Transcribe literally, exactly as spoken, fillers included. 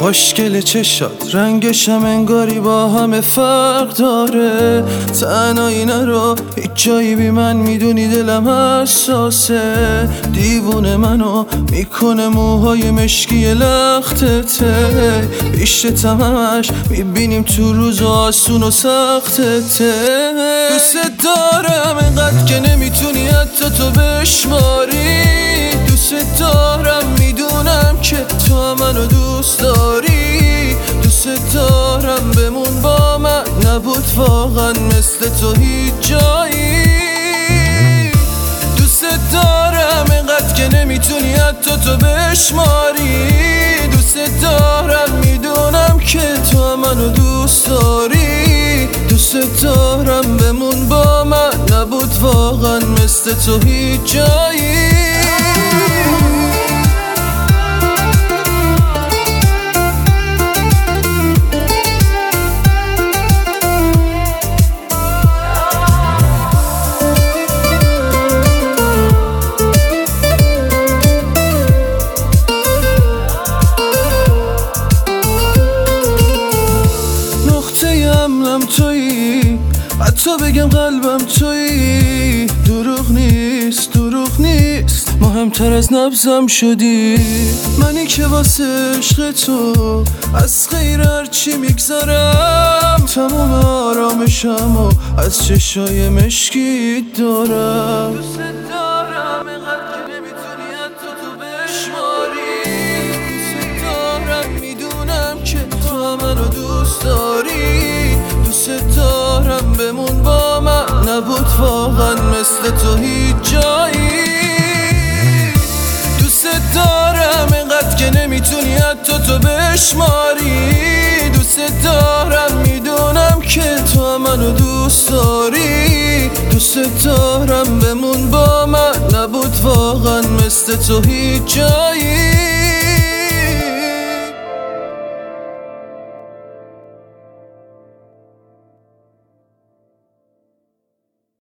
خوشگل چشات رنگشم انگاری با همه فرق داره. تنهایی نرو هیچ جایی بی من، میدونی دلم حساسه. دیوونه منو میکنه موهای مشکی لختته. پیشتم همش میبینیم تو روز آسون و سختته. دوست دارم انقدر که نمیتونی حتی تو بشماری. دوست دارم میدونم که تو منو دوست داری. دوست دارم بمون با من، نبود واقعا مثل تو هیچ جایی. دوست دارم انقدر که نمیتونی حتی تو بشماری. دوست دارم میدونم که تو منو دوست داری. دوست دارم بمون با من، نبود واقعا مثل تو هیچ جایی. امنم تویی، حتی بگم قلبم تویی. دروغ نیست دروغ نیست، مهمتر از نبضم شدی. منی که واسه عشق تو از غیر هرچی میگذارم. تمام آرامشم و از چشای مشکی دارم. دوست دارم اینقدر که نمیتونی حتی تو بشماری. دوست دارم میدونم که تو منو دوست داری. دوست دارم بمون با من، نبود واقعا مثل تو هیچ جایی. دوست دارم اینقدر که نمیتونی حتی تو بشماری. دوست دارم میدونم که تو منو دوست داری. دوست دارم بمون با من، نبود واقعا مثل تو هیچ جایی.